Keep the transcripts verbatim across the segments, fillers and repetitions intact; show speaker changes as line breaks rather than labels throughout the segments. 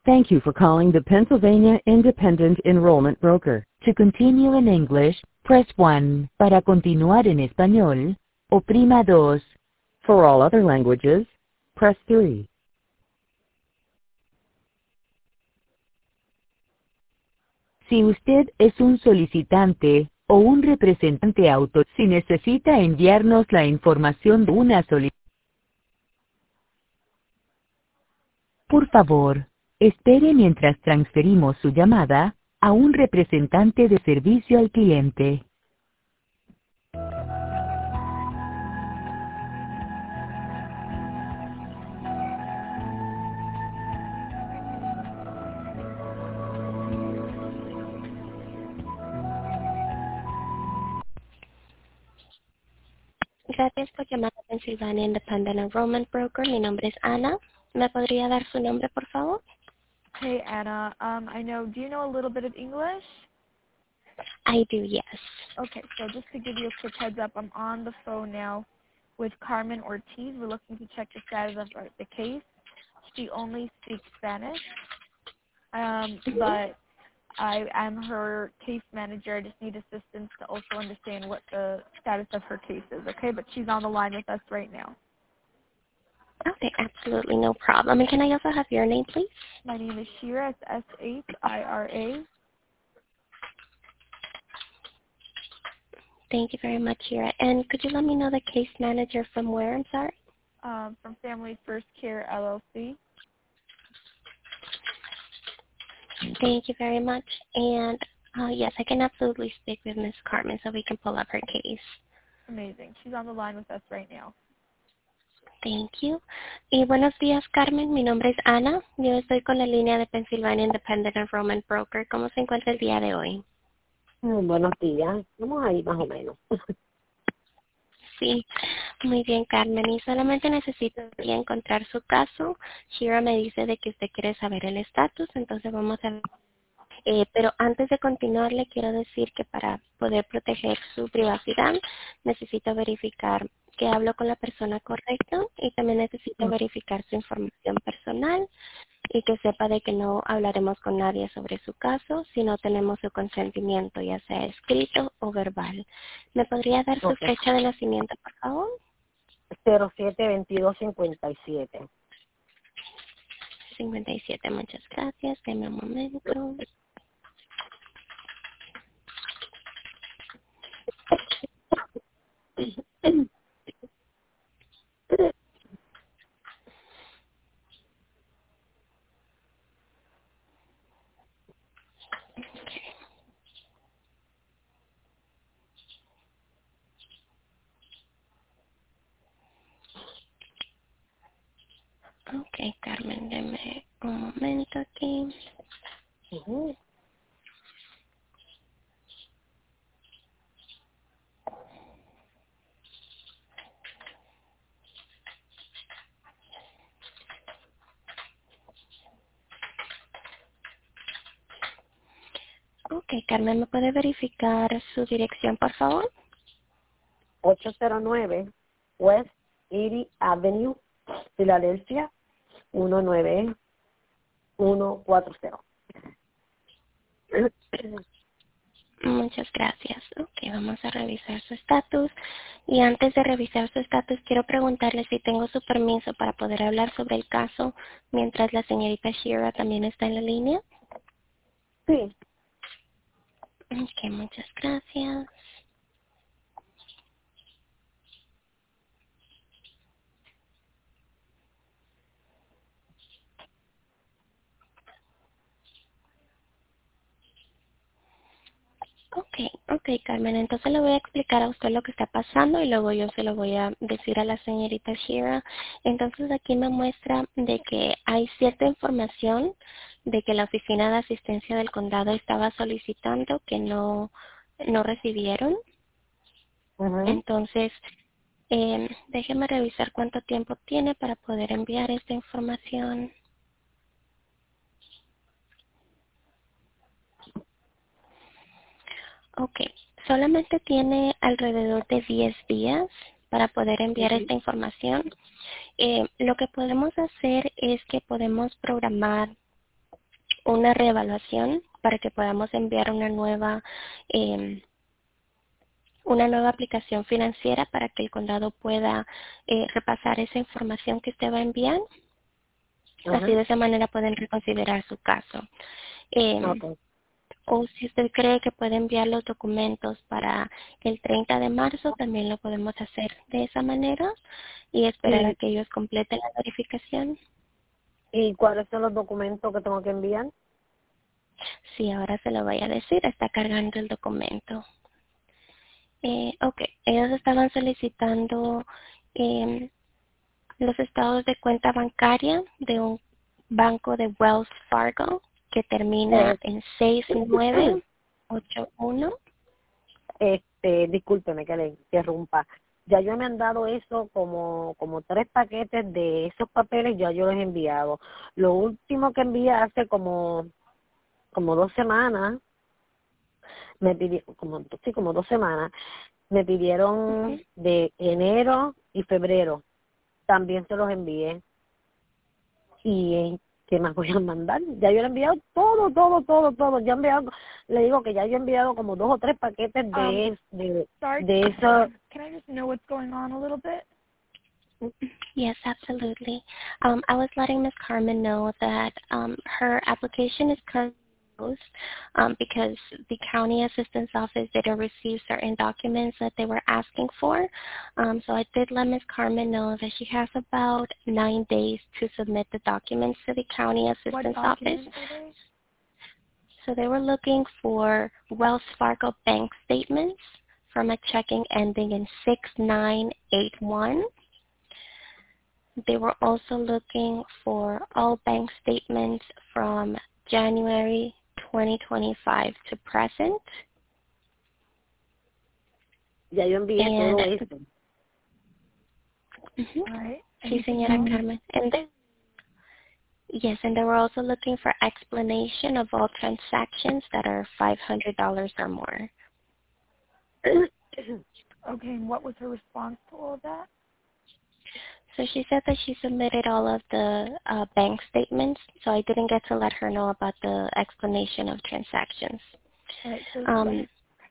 Thank you for calling the Pennsylvania Independent Enrollment Broker. To continue in English, press one. Para continuar en español, oprima dos. For all other languages, press three. Si usted es un solicitante o un representante auto, si necesita enviarnos la información de una solicitud, por favor, espere mientras transferimos su llamada a un representante de servicio al cliente.
Gracias por llamar a Pennsylvania Independent Enrollment Broker. Mi nombre es Ana. ¿Me podría dar su nombre, por favor?
Hey, Anna. Um, I know, do you know a little bit of English?
I do, yes.
Okay, so just to give you a quick heads up, I'm on the phone now with Carmen Ortiz. We're looking to check the status of our, the case. She only speaks Spanish, um, but I am her case manager. I just need assistance to also understand what the status of her case is, okay? But she's on the line with us right now.
Okay, absolutely no problem. And can I also have your name, please?
My name is Shira. It's S H I R A.
Thank you very much, Shira. And could you let me know the case manager from where? I'm sorry.
Um, from Family First Care, L L C.
Thank you very much. And uh, yes, I can absolutely speak with Miss Carmen so we can pull up her case.
Amazing. She's on the line with us right now.
Thank you. Y buenos días, Carmen. Mi nombre es Ana. Yo estoy con la línea de Pennsylvania Independent Enrollment Broker. ¿Cómo se encuentra el día de hoy?
Mm, Buenos días. Vamos ahí más o menos.
Sí, muy bien, Carmen. Y solamente necesito encontrar su caso. Shira me dice de que usted quiere saber el estatus, entonces vamos a... Eh, pero antes de continuar, le quiero decir que para poder proteger su privacidad, necesito verificar que hablo con la persona correcta y también necesito verificar su información personal y que sepa de que no hablaremos con nadie sobre su caso si no tenemos su consentimiento, ya sea escrito o verbal. ¿Me podría dar su
Ok.
fecha de nacimiento, por favor?
cero siete veintidós cincuenta y siete.
cincuenta y siete, muchas gracias. Deme un momento. Ok, Carmen, deme un momento aquí.
Ujú.
Ok, Carmen, ¿me puede verificar su dirección, por favor?
ochocientos nueve West Erie Avenue, Filadelfia, uno nueve uno cuatro cero.
Muchas gracias. Ok, vamos a revisar su estatus. Y antes de revisar su estatus, quiero preguntarle si tengo su permiso para poder hablar sobre el caso mientras la señorita Shira también está en la línea.
Sí.
Ok, muchas gracias. Ok, ok, Carmen, entonces le voy a explicar a usted lo que está pasando y luego yo se lo voy a decir a la señorita Shira. Entonces aquí me muestra de que hay cierta información de que la oficina de asistencia del condado estaba solicitando que no, no recibieron.
Ujú.
Entonces, eh, déjeme revisar cuánto tiempo tiene para poder enviar esta información. Ok, solamente tiene alrededor de diez días para poder enviar esta información. Eh, lo que podemos hacer es que podemos programar una reevaluación para que podamos enviar una nueva eh, una nueva aplicación financiera para que el condado pueda eh, repasar esa información que usted va a enviar.
Ajá.
Así de esa manera pueden reconsiderar su caso. Eh,
Okay.
O si usted cree que puede enviar los documentos para el treinta de marzo, también lo podemos hacer de esa manera y esperar a
¿Y,
que ellos completen la verificación.
¿Y cuáles son los documentos que tengo que enviar?
Sí, ahora se lo voy a decir, está cargando el documento. Eh, ok, ellos estaban solicitando eh, los estados de cuenta bancaria de un banco de Wells Fargo que termina
Eh,
en seis nueve ocho uno.
este, discúlpeme que le interrumpa. Ya yo me han dado eso como como tres paquetes de esos papeles, ya yo los he enviado. Lo último que envié hace como como dos semanas, me pidieron, como, sí, como dos semanas, me pidieron de enero y febrero. También se los envié. ¿Y eh, qué más voy a mandar? Ya yo le he enviado todo, todo, todo, todo. Ya he enviado, le digo que ya yo he enviado como dos o tres paquetes
Um,
de, de,
sorry,
de eso.
can I just know what's going on a little bit?
Yes, absolutely. Um, I was letting Miz Carmen know that um, her application is currently closed um, because the county assistance office didn't receive certain documents that they were asking for. Um, so I did let Miz Carmen know that she has about nine days to submit the documents to the county
What
assistance office.
documents are they?
So they were looking for Wells Fargo bank statements from a checking ending in six nine eight one. They were also looking for all bank statements from January twenty twenty-five to present.
Ya yo envié
And,
todo eso.
Mhm.
All right.
Sí,
Anything
señora
else?
Carmen. And they, yes, and they were also looking for explanation of all transactions that are five hundred dollars or more.
Okay, and what was her response to all of that?
So she said that she submitted all of the uh, bank statements, so I didn't get to let her know about the explanation of transactions.
All right, so
Um,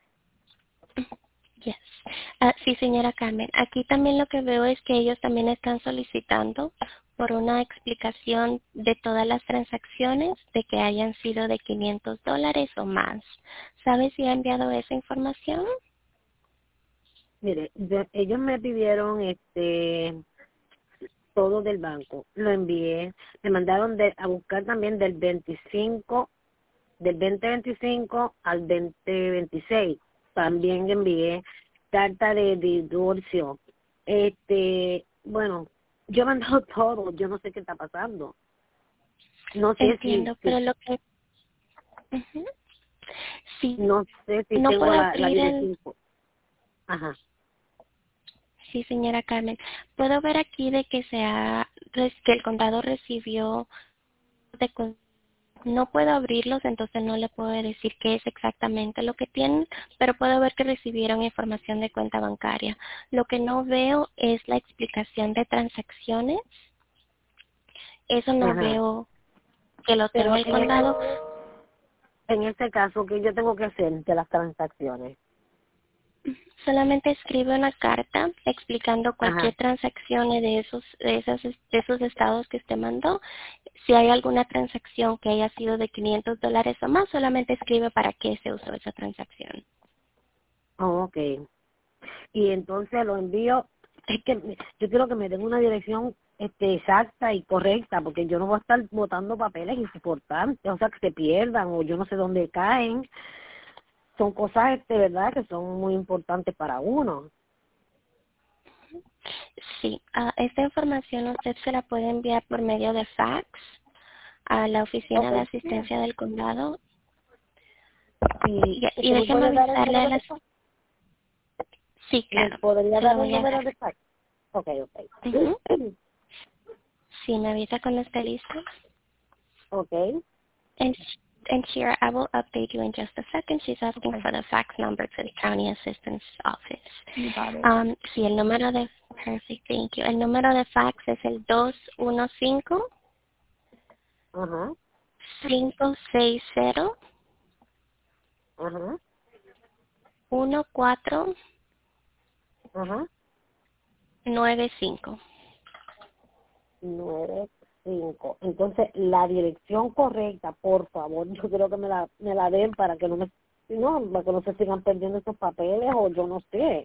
yes. Ah, sí, señora Carmen. Aquí también lo que veo es que ellos también están solicitando por una explicación de todas las transacciones de que hayan sido de quinientos dólares o más. ¿Sabe si ha enviado esa información?
Mire, yo- ellos me pidieron este todo del banco. Lo envié. Me mandaron de, a buscar también del veinticinco, del veinte veinticinco al veinte veintiséis. También envié carta de divorcio. Este, bueno, yo he mandado todo. Yo no sé qué está pasando. No sé si,
Entiendo,
si
pero lo que... Ujú. Sí,
no sé si
no
tengo
puedo
la, la
abrir el...
dirección. Ajá.
Sí, señora Carmen. Puedo ver aquí de que se ha, que el condado recibió de con- no puedo abrirlos, entonces no le puedo decir qué es exactamente lo que tienen, pero puedo ver que recibieron información de cuenta bancaria. Lo que no veo es la explicación de transacciones. Eso no
Ajá.
veo que lo
Pero
tenga el
en este,
condado.
en este caso, ¿qué yo tengo que hacer de las transacciones?
Solamente escribe una carta explicando cualquier
Ajá.
transacción de esos, de esos, de esos estados que usted mandó. Si hay alguna transacción que haya sido de quinientos dólares o más, solamente escribe para qué se usó esa transacción.
Oh, ok. Y entonces lo envío. Es que me- yo quiero que me den una dirección este exacta y correcta, porque yo no voy a estar botando papeles importantes, o sea, que se pierdan o yo no sé dónde caen. Son cosas, este, verdad, que son muy importantes para uno.
Sí, ah, esta información usted se la puede enviar por medio de fax a la oficina
Ok.
de asistencia del condado.
Y
Y, y
usted me
déjeme
puede dar el
avisarle a
número de
las...
fax.
Sí,
¿Me
claro,
podría
se lo
dar el
voy a
número
dar.
de fax? Ok, ok.
Ujú. Sí, me avisa cuando esté listo.
Ok.
And, and here, I will update you in just a second. She's asking for the fax number to the county assistance office.
You got it.
Um, sí, el número de... Perfect, thank you. El número de fax es el dos uno cinco,
Ajá.
cinco seis cero,
Ajá.
uno cuatro
Ajá.
nueve cinco.
nueve cinco. Entonces, la dirección correcta, por favor, yo quiero que me la, me la den para que no me, no, para que no se sigan perdiendo esos papeles o yo no sé.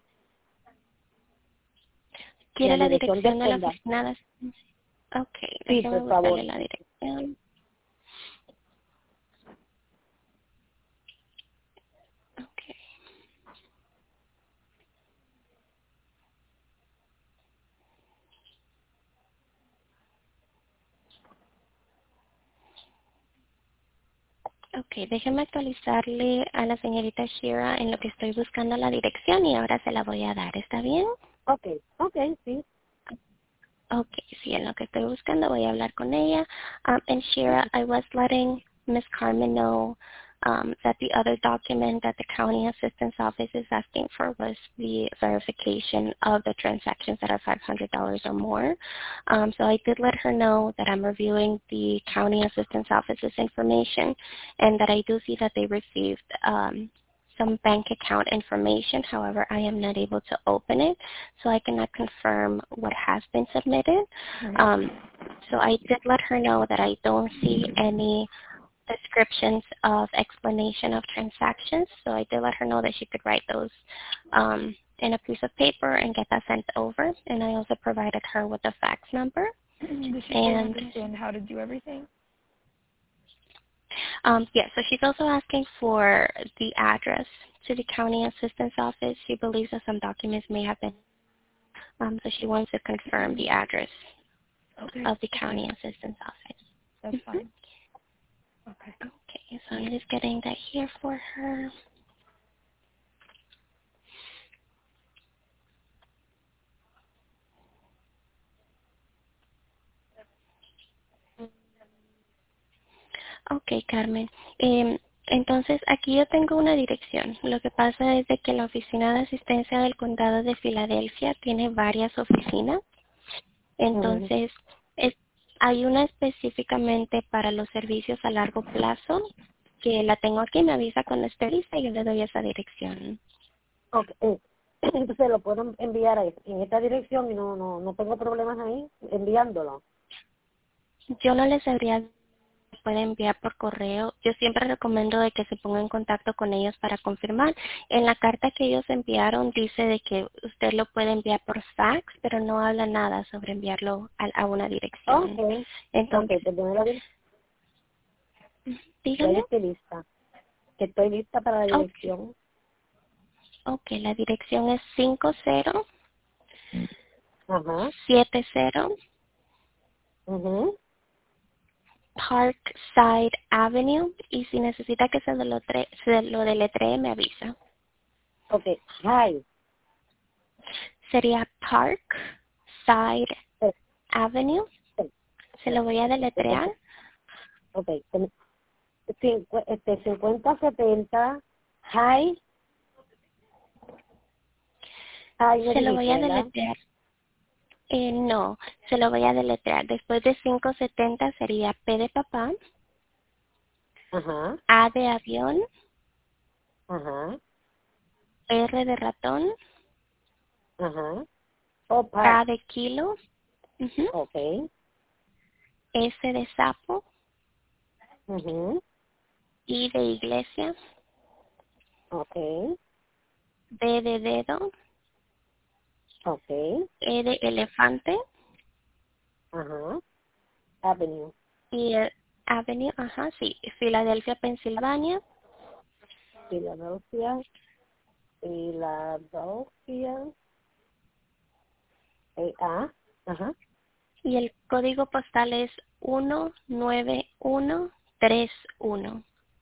¿Quiere
La
la
dirección
dirección
del
de la
condado.
oficina de... Ok,
Sí,
déjeme
por favor.
buscarle la dirección. Ok. Ok, déjeme actualizarle a la señorita Shira en lo que estoy buscando la dirección y ahora se la voy a dar. ¿Está bien?
Ok, ok, sí.
Ok, sí, en lo que estoy buscando voy a hablar con ella. Um, and Shira, I was letting Miss Carmen know um, that the other document that the county assistance office is asking for was the verification of the transactions that are five hundred dollars or more. Um, so I did let her know that I'm reviewing the county assistance office's information and that I do see that they received um, some bank account information. However, I am not able to open it, so I cannot confirm what has been submitted. Um, so I did let her know that I don't see any descriptions of explanation of transactions, so I did let her know that she could write those um, in a piece of paper and get that sent over, and I also provided her with a fax number.
Does she
and
understand how to do everything?
Um, yes, so she's also asking for the address to the county assistance office. She believes that some documents may have been, um, so she wants to confirm the address
Okay.
of the county assistance office.
That's
Mhm.
fine. Okay.
Okay, so I'm just getting that here for her. Ok, Carmen. Eh, entonces, aquí yo tengo una dirección. Lo que pasa es de que la Oficina de Asistencia del Condado de Filadelfia tiene varias oficinas.
Ujú.
Entonces, es, hay una específicamente para los servicios a largo plazo que la tengo aquí. Me avisa cuando esté lista y yo le doy esa dirección.
Ok, eh, entonces lo puedo enviar ahí, en esta dirección y no, no, no tengo problemas ahí enviándolo.
Yo no les sabría puede enviar por correo. Yo siempre recomiendo de que se ponga en contacto con ellos para confirmar. En la carta que ellos enviaron dice de que usted lo puede enviar por fax, pero no habla nada sobre enviarlo a, a una dirección.
Ok, ok,
Entonces,
te pongo la dir- ya yo
dígame.
estoy lista. Que estoy lista para la
Ok,
dirección.
ok, la dirección es cinco cero
Ajá.
siete cero
Mhm.
Parkside Avenue y si necesita que se lo, tre- se lo deletree me avisa.
Okay, hi.
Sería Parkside
Eh,
Avenue.
eh,
Se
eh,
lo voy a deletrear.
Ok, ten- cincu- este, cincuenta setenta, hi, hi me
Se lo voy
dijiste,
a
¿verdad?
deletrear. Eh, no, se lo voy a deletrear. Después de quinientos setenta sería P de papá,
Ajá,
A de avión,
ajá,
R de ratón,
ajá. Oh,
K
park,
de kilo, ujú,
ok.
S de sapo,
Mhm.
I de iglesia,
Okay,
D de dedo,
okay,
E de elefante
ajá, avenue,
y el Avenue, ajá, sí, Filadelfia, Pensilvania.
Filadelfia, Filadelfia, eh, ah, ajá,
Y el código postal es uno nueve uno tres uno.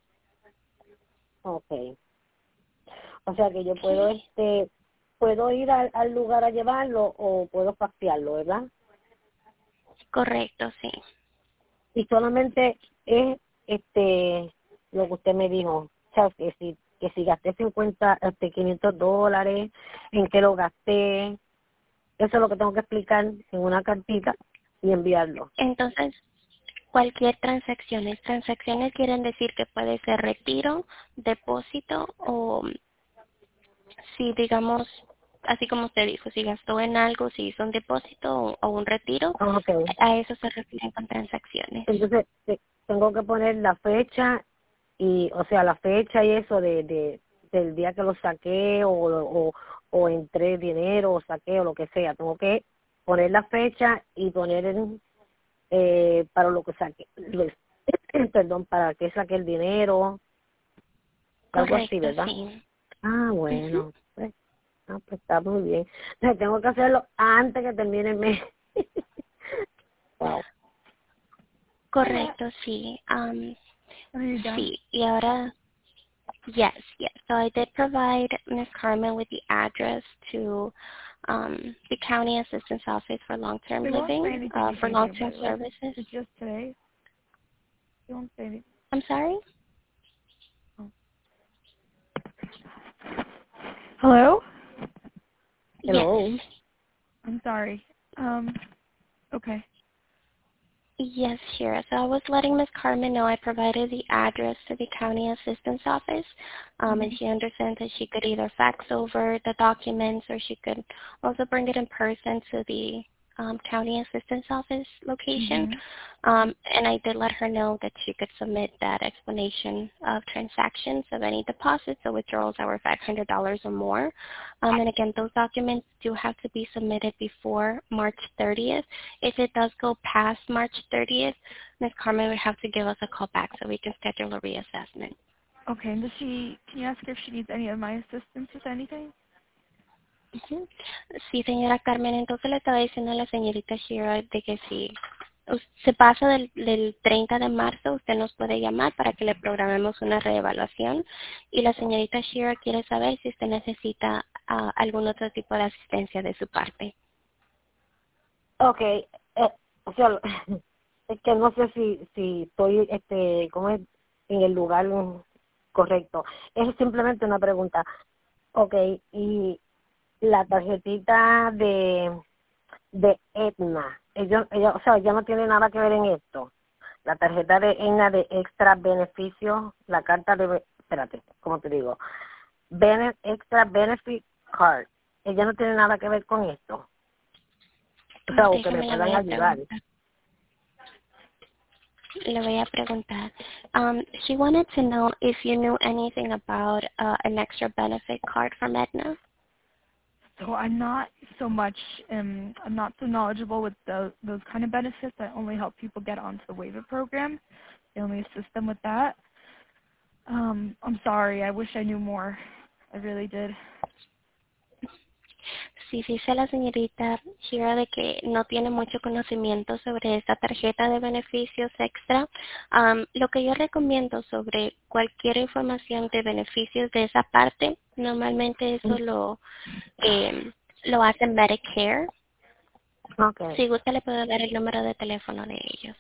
okay. O sea que yo puedo,
Ok,
este, puedo ir al, al lugar a llevarlo o puedo faxearlo, ¿verdad?
correcto, sí.
Y solamente es, este, lo que usted me dijo, o sea, que si, que si gasté cincuenta, este, quinientos dólares, en qué lo gasté, eso es lo que tengo que explicar en una cartita y enviarlo.
Entonces, cualquier transacciones. Transacciones quieren decir que puede ser retiro, depósito o si digamos, así como usted dijo, si gastó en algo, si hizo un depósito o, o un retiro,
Okay.
a eso se refieren con transacciones.
Entonces, te- tengo que poner la fecha y, o sea, la fecha y eso de, de del día que lo saqué o, o, o entré dinero o saqué o lo que sea. Tengo que poner la fecha y poner el, eh, para lo que saqué, lo- perdón, para que saqué el dinero, algo así,
Correcto,
¿verdad?
sí.
Ah,
Ujú.
bueno, pues, ah, pues está muy bien. Entonces, tengo que hacerlo antes que termine el mes. Wow.
Correcto, sí. Um,
Are you done?
sí, y ahora, yes, yes. So I did provide Miss Carmen with the address to um, the County Assistance Office for Long-Term
They won't say
Living,
anything
uh,
if
for
you do, by
long-term
the way.
services.
It's just today. They won't say anything.
I'm sorry?
Hello?
Yes.
Hello.
I'm sorry. Um, okay.
Yes, sure. So I was letting Miss Carmen know I provided the address to the county assistance office, um, and she understands that she could either fax over the documents or she could also bring it in person to the um, county assistance office location.
Mm-hmm.
Um, and I did let her know that she could submit that explanation of transactions of any deposits or withdrawals that were five hundred dollars or more. Um, and again, those documents do have to be submitted before March thirtieth. If it does go past March thirtieth, Miz Carmen would have to give us a call back so we can schedule a reassessment.
Okay, and does she, can you ask her if she needs any of my assistance with anything?
Ujú. Sí, señora Carmen, entonces le estaba diciendo a la señorita Shira de que si us- se pasa del, del treinta de marzo, usted nos puede llamar para que le programemos una reevaluación. Y la señorita Shira quiere saber si usted necesita ah, algún otro tipo de asistencia de su parte.
Okay, eh, o sea, es que no sé si si estoy este como es en el lugar correcto. Es simplemente una pregunta. Okay, y la tarjetita de de Aetna, ellos, ella, o sea, ya no tiene nada que ver en esto. La tarjeta de Aetna de extra beneficios, la carta de, espérate, ¿cómo te digo? Bene, extra benefit card. Ella no tiene nada que ver con esto. O sea, o que me
Déjeme, le voy
puedan
a
ayudar.
preguntar. Le voy a preguntar. Um, she wanted to know if you knew anything about uh, an extra benefit card from Aetna.
So I'm not so much, um, I'm not so knowledgeable with those, those kind of benefits. I only help people get onto the waiver program. I only assist them with that. Um, I'm sorry. I wish I knew more. I really did.
Sí, dice la señorita Shira de que no tiene mucho conocimiento sobre esta tarjeta de beneficios extra. Um, lo que yo recomiendo sobre cualquier información de beneficios de esa parte, normalmente eso lo, eh, lo hace Medicare.
Okay.
Si gusta le puedo dar el número de teléfono de ellos.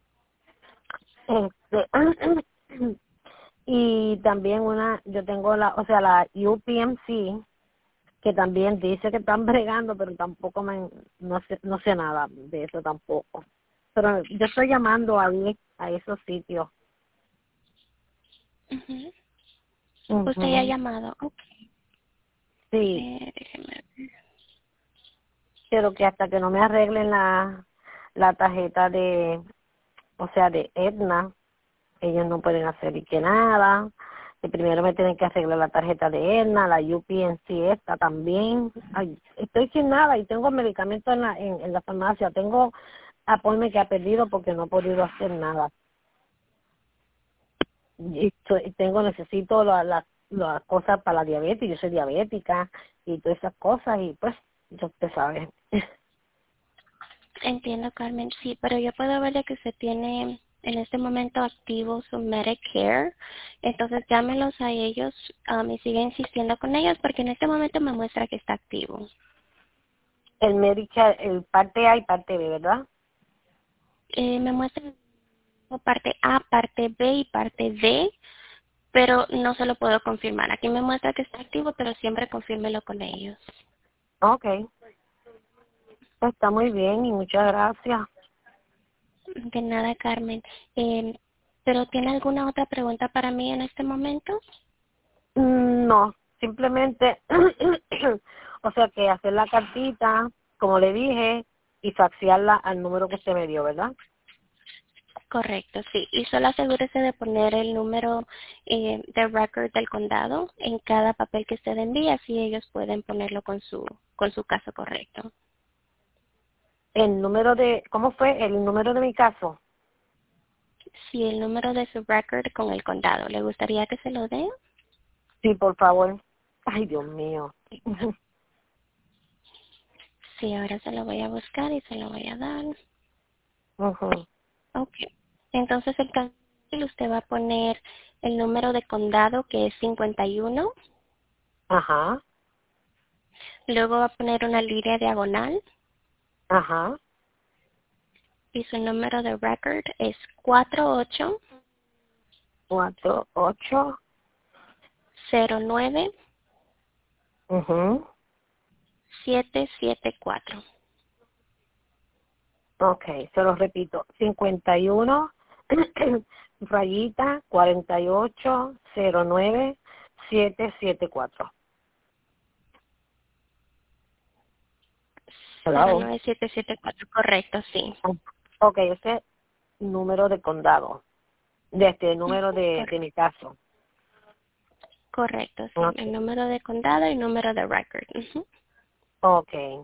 Este, y también una, yo tengo la, o sea, la U P M C, que también dice que están bregando, pero tampoco me, no sé, no sé nada de eso tampoco. Pero yo estoy llamando ahí, a esos sitios.
Ujú. Usted ya ha
Ujú.
llamado. Ok.
Sí,
Eh, déjeme ver.
pero que hasta que no me arreglen la, la tarjeta de, o sea, de Aetna, ellos no pueden hacer y que nada. Y primero me tienen que arreglar la tarjeta de Aetna, la U P N C esta también. Ay, estoy sin nada y tengo medicamentos en la, en, en la farmacia. Tengo apoyo que ha perdido porque no he podido hacer nada. Y estoy- tengo, necesito las la, la- las cosas para la diabetes. Yo soy diabética y todas esas cosas y pues, ya usted sabe.
Entiendo, Carmen, sí, pero yo puedo ver de que usted tiene en este momento activo su Medicare, entonces llámelos a ellos um, y sigue insistiendo con ellos porque en este momento me muestra que está activo.
El Medicare, el parte A y parte B, ¿verdad?
Eh, me muestra parte A, parte B y parte D, pero no se lo puedo confirmar. Aquí me muestra que está activo, pero siempre confírmelo con ellos.
Okay, pues está muy bien y muchas gracias.
De nada, Carmen. Eh, ¿Pero tiene alguna otra pregunta para mí en este momento?
Mm, No, simplemente, o sea que hacer la cartita, como le dije, y faxearla al número que usted me dio, ¿verdad?
Correcto, sí. Y solo asegúrese de poner el número eh, de record del condado en cada papel que usted envía, así ellos pueden ponerlo con su con su caso correcto.
El número de, ¿cómo fue? El número de mi caso.
Sí, el número de su record con el condado. ¿Le gustaría que se lo dé?
Sí, por favor. Ay, Dios mío.
Sí, ahora se lo voy a buscar y se lo voy a dar.
Ujú.
Ok. Entonces, el caso, usted va a poner el número de condado, que es cincuenta y uno.
Ajá,
Luego va a poner una línea diagonal.
ajá,
Y su número de record es cuatro ocho
cuatro, ocho,
cero nueve
mhm,
siete siete cuatro.
okay, se lo repito, cincuenta y uno, rayita, cuarenta y ocho, cero nueve, siete siete cuatro.
cero
Hello.
nueve siete siete cuatro, correcto, sí.
Ok, ese es número de condado, de este número de, de
Cor-
mi caso.
correcto, sí. El
Okay,
número de condado y número de record. Ujú.
okay,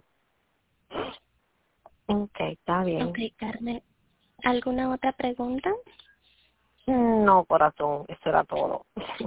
okay, está
Ok,
bien.
Carmen. ¿Alguna otra pregunta?
No, corazón, eso era todo.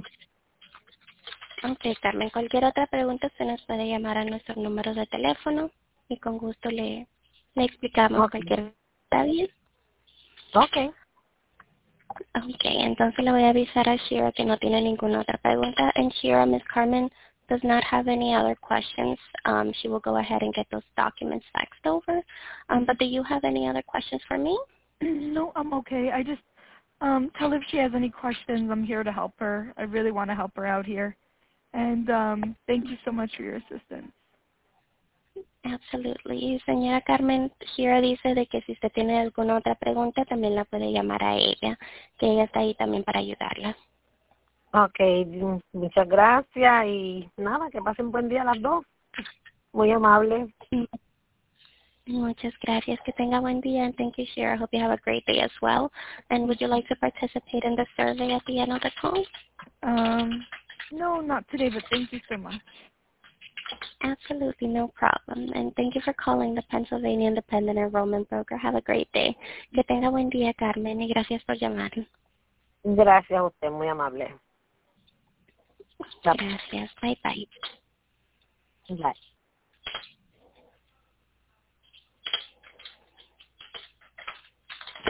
Ok, Carmen. Cualquier otra pregunta usted nos puede llamar a nuestro número de teléfono y con gusto le, le explicamos
Okay,
cualquier. ¿Está bien?
okay,
Ok, entonces le voy a avisar a Shira que no tiene ninguna otra pregunta. And Shira, Miss Carmen does not have any other questions. Um, she will go ahead and get those documents faxed over. Um, but do you have any other questions for me?
No, I'm okay. I just um tell her if she has any questions. I'm here to help her. I really want to help her out here. And um thank you so much for your assistance.
Absolutely. Y señora Carmen, Shira dice de que si usted tiene alguna otra pregunta, también la puede llamar a ella, que ella está ahí también para ayudarla.
okay, muchas gracias y nada, que pasen buen día las dos. Muy amable.
Mm, Muchas gracias. Que tenga buen día. And thank you, Shira. I hope you have a great day as well. And would you like to participate in the survey at the end of the call?
Um no, not today, but thank you so much.
Absolutely, no problem. And thank you for calling the Pennsylvania Independent Enrollment Broker. Have a great day. Que tenga buen día, Carmen, y gracias por llamar.
Gracias a usted, muy amable.
Gracias. Bye bye.
Bye.